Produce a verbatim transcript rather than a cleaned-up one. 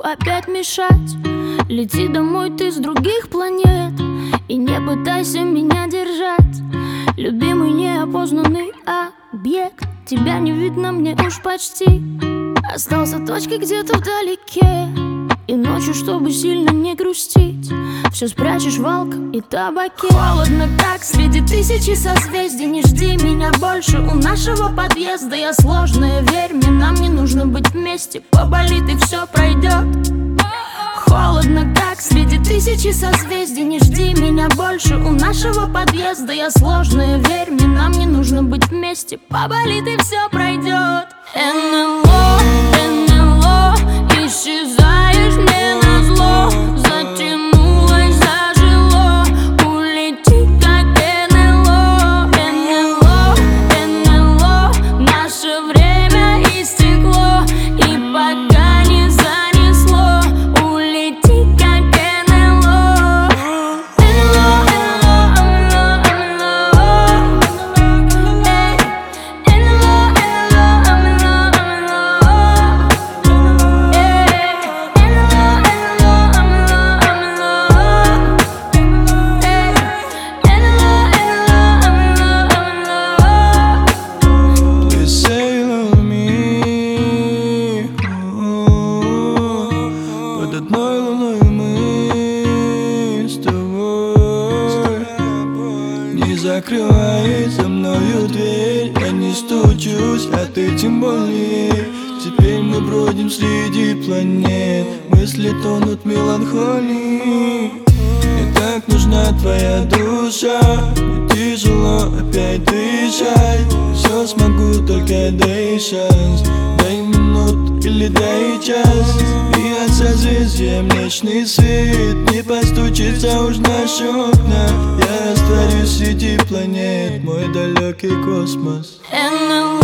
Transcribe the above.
опять мешать. Лети домой ты с других планет и не пытайся меня держать. Любимый неопознанный объект, тебя не видно мне уж почти. Остался точкой где-то вдалеке, и ночью, чтобы сильно не грустить, все спрячешь в алкоголь и табаке. Холодно так среди тысячи созвездий. Не жди меня больше у нашего подъезда. Я сложная, верь мне, нам не нужно быть вместе. Поболит и все пройдет. Холодно так среди тысячи созвездий. Не жди меня больше у нашего подъезда. Я сложная, верь мне, нам не нужно быть вместе. Поболит и все пройдет. эн эл о, эн эл о, исчезаешь мне назло. Затянулось, зажило, улети как эн эл о. эн эл о, эн эл о, наше время истекло, и пока не занесло, улети как эн эл о. эн эл о, эн эл о, эн эл о, эй, эн эл о, эн эл о, эн эл о, эй, эн эл о, эн эл о, эй, эн эл о, эн эл о. Ты sailor me. Под одной луной мы с тобой. Не закрывай за мною дверь, я не стучусь, а ты тем более. Теперь мы бродим среди планет, мысли тонут в меланхолии. Мне так нужна твоя душа, мне тяжело опять дышать. Все смогу, только дай шанс, дай минут или дай час. И от созвездия млечный свет не постучится уж в наши окна. Я растворюсь среди планет, мой далекий космос. эн эл